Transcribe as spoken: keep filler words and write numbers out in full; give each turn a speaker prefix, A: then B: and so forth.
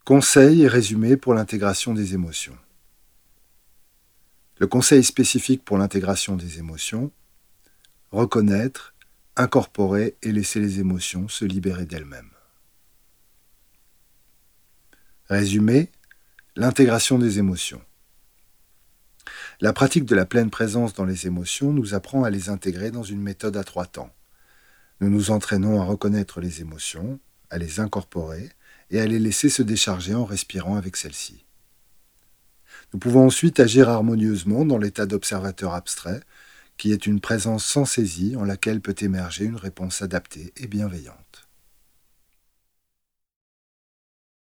A: Conseils et résumés pour l'intégration des émotions. Le conseil spécifique pour l'intégration des émotions: reconnaître, incorporer et laisser les émotions se libérer d'elles-mêmes. Résumé: l'intégration des émotions. La pratique de la pleine présence dans les émotions nous apprend à les intégrer dans une méthode à trois temps. Nous nous entraînons à reconnaître les émotions, à les incorporer et à les laisser se décharger en respirant avec celles-ci. Nous pouvons ensuite agir harmonieusement dans l'état d'observateur abstrait, qui est une présence sans saisie en laquelle peut émerger une réponse adaptée et bienveillante.